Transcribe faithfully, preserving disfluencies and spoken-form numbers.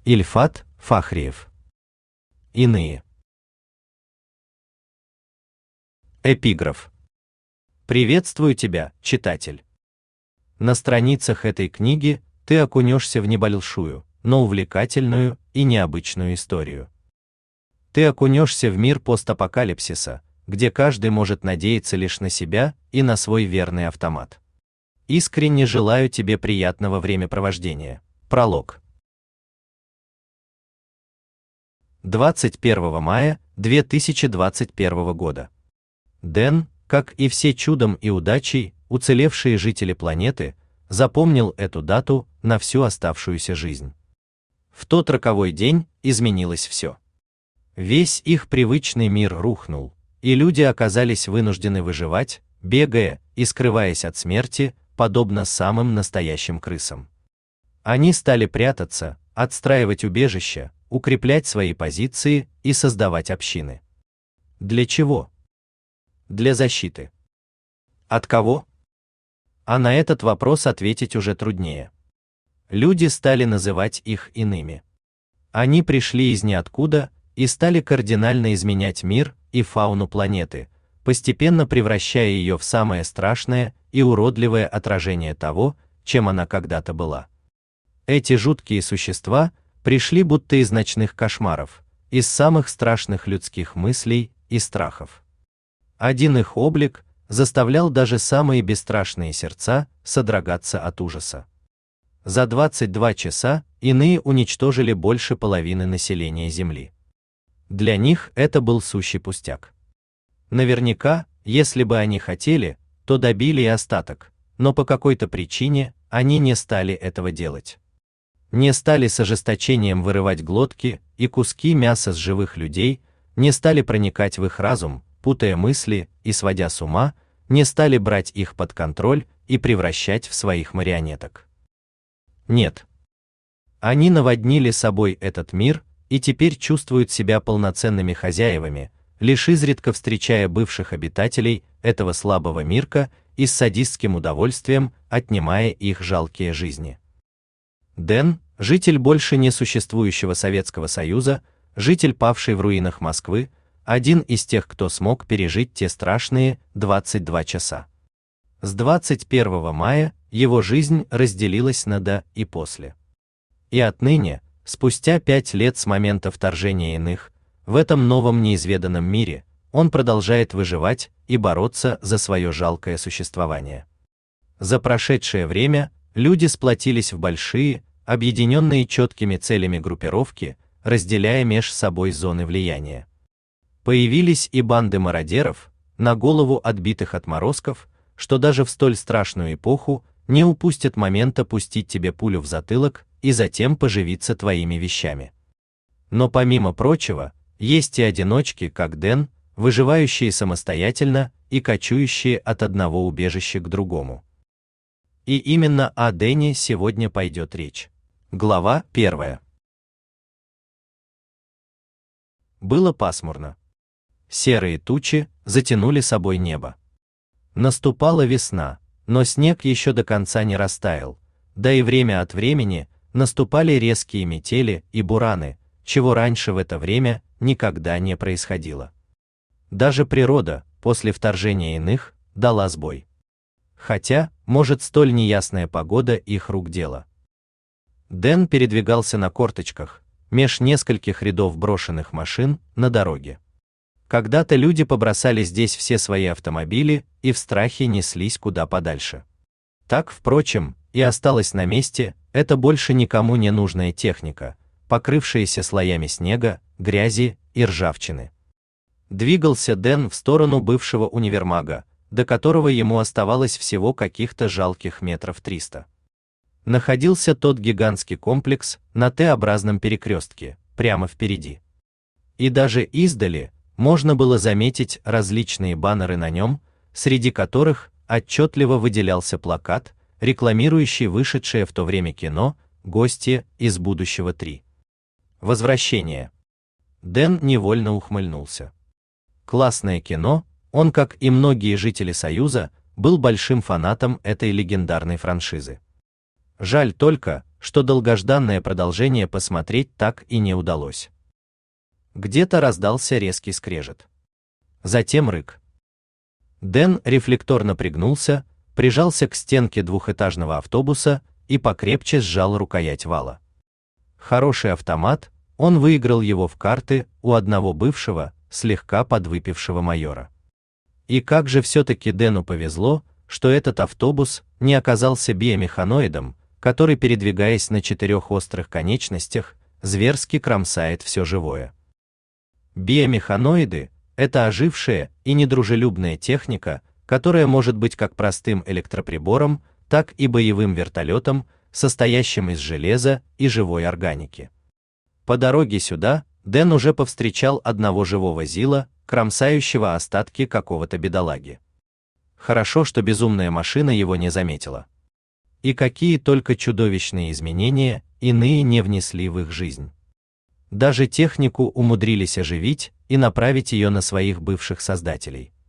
Ильфат Фахриев. Иные. Эпиграф. Приветствую тебя, читатель. На страницах этой книги ты окунешься в небольшую, но увлекательную и необычную историю. Ты окунешься в мир постапокалипсиса, где каждый может надеяться лишь на себя и на свой верный автомат. Искренне желаю тебе приятного времяпровождения. Пролог. двадцать первого мая две тысячи двадцать первого года. Дэн, как и все чудом и удачей уцелевшие жители планеты, запомнил эту дату на всю оставшуюся жизнь. В тот роковой день изменилось все. Весь их привычный мир рухнул, и люди оказались вынуждены выживать, бегая и скрываясь от смерти, подобно самым настоящим крысам. Они стали прятаться, отстраивать убежища, укреплять свои позиции и создавать общины. Для чего? Для защиты. От кого? А на этот вопрос ответить уже труднее. Люди стали называть их иными. Они пришли из ниоткуда и стали кардинально изменять мир и фауну планеты, постепенно превращая ее в самое страшное и уродливое отражение того, чем она когда-то была. Эти жуткие существа пришли будто из ночных кошмаров, из самых страшных людских мыслей и страхов. Один их облик заставлял даже самые бесстрашные сердца содрогаться от ужаса. За двадцать два часа иные уничтожили больше половины населения Земли. Для них это был сущий пустяк. Наверняка, если бы они хотели, то добили и остаток, но по какой-то причине они не стали этого делать. Не стали с ожесточением вырывать глотки и куски мяса с живых людей, не стали проникать в их разум, путая мысли и сводя с ума, не стали брать их под контроль и превращать в своих марионеток. Нет. Они наводнили собой этот мир и теперь чувствуют себя полноценными хозяевами, лишь изредка встречая бывших обитателей этого слабого мирка и с садистским удовольствием отнимая их жалкие жизни. Дэн, житель больше не существующего Советского Союза, житель павшей в руинах Москвы, один из тех, кто смог пережить те страшные двадцать два часа. С двадцать первого мая его жизнь разделилась на до и после. И отныне, спустя пять лет с момента вторжения иных, в этом новом неизведанном мире, он продолжает выживать и бороться за свое жалкое существование. За прошедшее время люди сплотились в большие, объединенные четкими целями группировки, разделяя меж собой зоны влияния. Появились и банды мародеров, на голову отбитых отморозков, что даже в столь страшную эпоху не упустят момента пустить тебе пулю в затылок и затем поживиться твоими вещами. Но помимо прочего, есть и одиночки, как Дэн, выживающие самостоятельно и кочующие от одного убежища к другому. И именно о Дэне сегодня пойдет речь. Глава первая. Было пасмурно. Серые тучи затянули собой небо. Наступала весна, но снег еще до конца не растаял, да и время от времени наступали резкие метели и бураны, чего раньше в это время никогда не происходило. Даже природа, после вторжения иных, дала сбой. Хотя, может, столь неясная погода их рук дело. Дэн передвигался на корточках, меж нескольких рядов брошенных машин на дороге. Когда-то люди побросали здесь все свои автомобили и в страхе неслись куда подальше. Так, впрочем, и осталась на месте эта больше никому не нужная техника, покрывшаяся слоями снега, грязи и ржавчины. Двигался Дэн в сторону бывшего универмага, до которого ему оставалось всего каких-то жалких метров триста. Находился тот гигантский комплекс на Т-образном перекрестке, прямо впереди. И даже издали можно было заметить различные баннеры на нем, среди которых отчетливо выделялся плакат, рекламирующий вышедшее в то время кино «Гости из будущего три». Возвращение. Дэн невольно ухмыльнулся. Классное кино, он, как и многие жители Союза, был большим фанатом этой легендарной франшизы. Жаль только, что долгожданное продолжение посмотреть так и не удалось. Где-то раздался резкий скрежет. Затем рык. Дэн рефлекторно пригнулся, прижался к стенке двухэтажного автобуса и покрепче сжал рукоять вала. Хороший автомат, он выиграл его в карты у одного бывшего, слегка подвыпившего майора. И как же все-таки Дэну повезло, что этот автобус не оказался биомеханоидом, который, передвигаясь на четырех острых конечностях, зверски кромсает все живое. Биомеханоиды — это ожившая и недружелюбная техника, которая может быть как простым электроприбором, так и боевым вертолетом, состоящим из железа и живой органики. По дороге сюда Дэн уже повстречал одного живого зила, кромсающего остатки какого-то бедолаги. Хорошо, что безумная машина его не заметила. И какие только чудовищные изменения иные не внесли в их жизнь. Даже технику умудрились оживить и направить ее на своих бывших создателей.